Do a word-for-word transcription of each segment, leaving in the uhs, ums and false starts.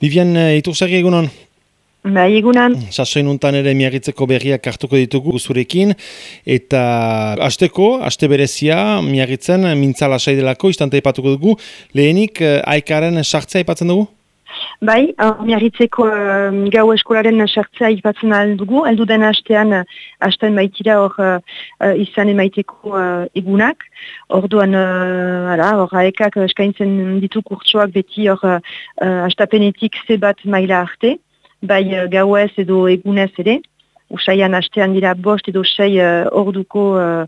Vivian, itursarri egunon? Bai, egunan. Sasoin untan ere miagitzeko berriak hartuko ditugu zurekin, eta hasteko, haste berezia, miagitzen mintza lasai delako, istante aipatuko dugu, lehenik aikaren sartzea aipatzen dugu? Bai, miagitzeko uh, gau eskolaren sartzea aipatzen aldugu, aldu den hastean, hastean baitira hor uh, izan emaiteko uh, egunak, orduan, uh, hor aekak eskaintzen ditu kurtsoak beti hor uh, hastapenetik ze bat maila arte, bai uh, gauez edo egunez ere, usaian hastean dira bost edo sei uh, orduko uh,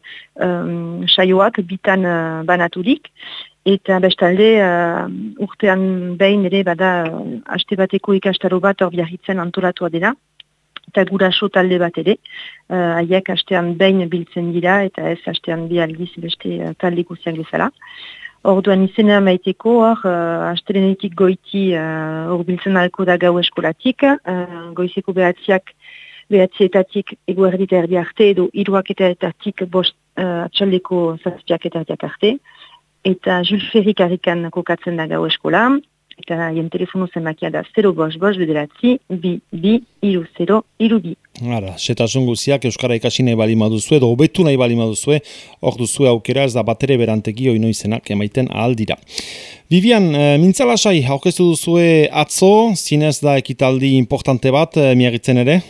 um, saioak bitan uh, banaturik, eta bestalde uh, urtean behin ere bada uh, haste bateko ikastaro bat hor biarritzen antolatua dela, eta guraso talde bat ere, haiek uh, hastean behin biltzen dira, eta ez hastean bi aldiz beste uh, talde guziak bezala. Orduan izena maiteko hor, uh, hastelenetik goiti hor uh, biltzen alko da gau eskolatik, uh, goizeko behatziak, behatzietatik eguerdita erdi arte, edo hiruaketatik bost uh, atxaldeko zazpiak eta arte, eta Jules Ferry karrikan kokatzen da gau eskola, eta haien telefono zenbakia da zero bost bost bederatzi, bi, bi, iru, zero, iru, bi. Hala, setasun guziak Euskara ikasi nahi bali maduzue, edo hobetu nahi bali maduzue, hor duzue aukera ez da batere berantegi oino izenak emaiten ahal dira. Vivian, e, mintzalasai, aurkeztu duzue atzo, zinez da ekitaldi importante bat, e, miagitzen ere?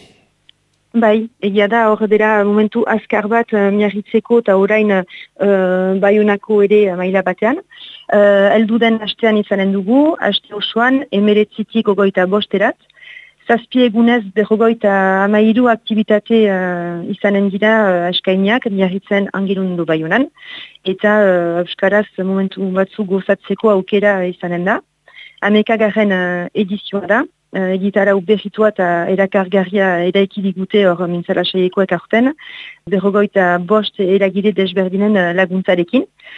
Bai, egia da hor dela momentu azkar bat uh, miagitzeko eta orain uh, Baionako ere uh, maila batean. Uh, eldu den hastean izanen dugu, haste osoan emeretzitik ogoita bosterat. Zazpi egunez berrogoita amairu aktivitate uh, izanen dira uh, eskainiak miagitzen angirundu Baionan. Eta uh, euskaraz momentu batzu gozatzeko aukera izanen da. Hamekagarren uh, edizioa da. Uh, Egitarau berritua eta erakargarria eraiki digute hor mintzalasaiekoek aurten, berrogoita bost eragile desberdinen uh, laguntzarekin.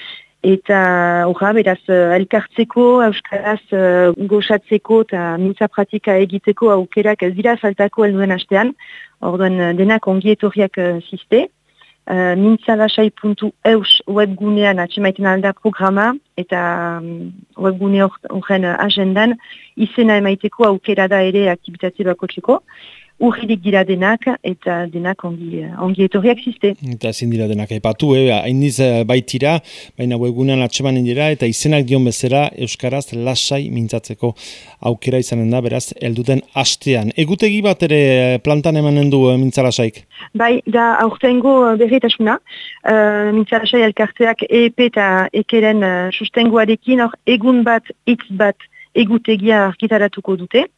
Eta horra, beraz, uh, elkartzeko, euskaraz uh, goxatzeko eta mintza pratika egiteko aukerak ez dira faltako helduen hastean, orduan uh, denak ongi etorriak uh, ziste. Uh, mintzalasai puntu eus webgunean atxemaiten alda programa eta um, webgune horren agendan izena emaiteko aukera da ere aktibitate bakotzeko. Urridik dira denak eta denak ongi, ongi etorriak ziste. Eta ezin dira denak aipatu, eh? Hainiz baitira, baina webgunean atxemanen dira eta izenak dion bezala euskaraz lasai mintzatzeko aukera izanen da, beraz, elduten hastean. Egutegi bat ere plantan emanen du mintzalasaik? Bai, da aurtengo berritasuna, uh, mintzalasai elkarteak E E P eta ekeren uh, sustengoarekin hor egun bat, hitz bat egutegia argitaratuko dute.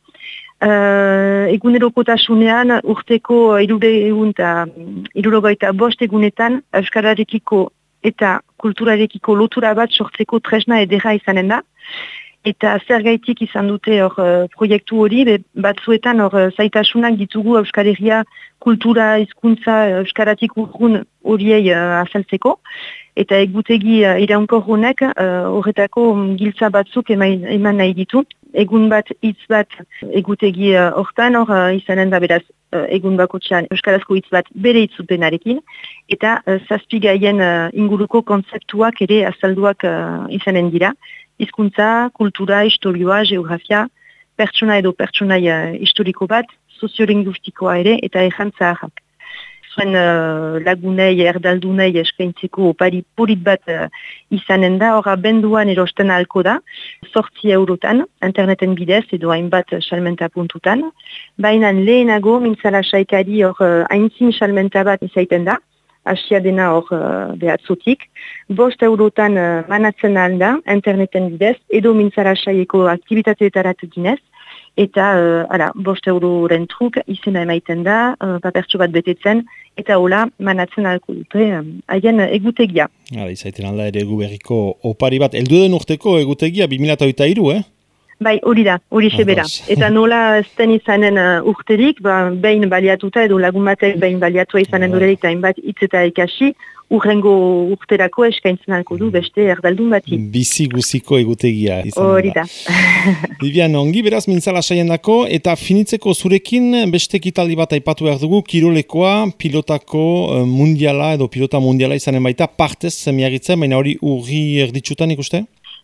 Uh, egunerokotasunean urteko irureun eta irurogeita bost egunetan euskararekiko eta kulturarekiko lotura bat sortzeko tresna edera izanen da. Eta zergaitik izan dute hor uh, proiektu hori, be, batzuetan hor uh, zaitasunak ditugu Euskal Herria kultura, hizkuntza euskaratik urrun horiei uh, azaltzeko. Eta egutegi uh, iraunkor honek horretako uh, giltza batzuk eman, eman nahi ditu. Egun bat, hitz bat egutegi hortan, uh, hor uh, izanen da beraz uh, egun bakotxean euskarazko hitz bat bere hitzupenarekin. Eta uh, zazpigaien uh, inguruko kontzeptuak ere azalduak uh, izanen dira. Hizkuntza, kultura, historioa, geografia, pertsona edo pertsonai uh, historiko bat, soziolinguistikoa ere eta errantza harrak. Zuen uh, lagunei, erdaldunei eskaintzeko opari polit bat uh, izanen da, horra benduan erosten ahalko da, sortzi eurotan, interneten bidez edo hainbat salmenta puntutan. Baina lehenago, mintzalasaikari hor uh, haintzin salmenta bat izaiten da, hasia dena hor uh, behatzotik. Bost eurotan uh, manatzen ahal da, interneten bidez, edo mintzalasaieko aktivitateetarat dinez, eta uh, ara, bost euroren truk izena emaiten da, uh, papertxo bat betetzen, eta hola manatzen ahalko dute haien uh, egutegia. Hala, izaiten alda ere egu berriko opari bat, eldu den urteko egutegia bi mila hogeita hiru, eh? Bai, hori da, hori sebera. Eta nola ezten izanen uh, urterik, ba, behin baliatuta edo lagun batek behin baliatua izanen durelik, eta hainbat hitz eta ikasi, urrengo urterako eskaintzen alko du beste erdaldun bati. Bizi guziko egutegia izan hori da. Vivian, ongi beraz mintzalasaien dako, eta finitzeko zurekin beste ekitaldi bat aipatu behar dugu, kirolekoa, pilotako mundiala edo pilota mundiala izanen baita, partez miagitzen, baina hori urri erditsutan ikuste?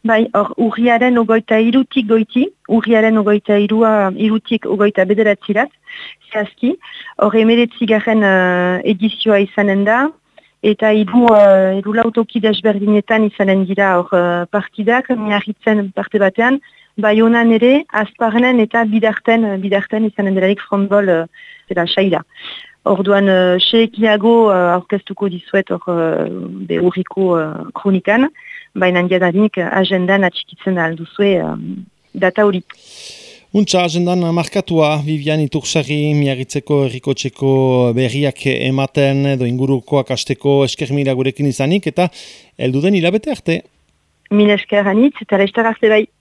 Bai, hor, urriaren ogoita irutik goiti, urriaren ogoita irua, irutik ogoita bederatzirat, zehazki, hor emeretzi garen uh, edizioa izanen da, eta hiru uh, hiru lautoki desberdinetan izanen dira hor uh, partidak, miarritzen parte batean, Baionan ere, Azparnen eta bidarten, bidarten izanen delarik frontbol uh, eta saira. Orduan, uh, seekiago uh, aurkeztuko dizuet hor uh, be urriko uh, kronikan, baina jadanik agendan atxikitzen alduzue uh, data hori. Untxa, agendan markatua, Vivian Itursarri, miagitzeko errikotxeko berriak ematen, edo ingurukoak asteko esker mila gurekin izanik, eta elduden hilabete arte. Mil esker anitz, eta lestar arte bai.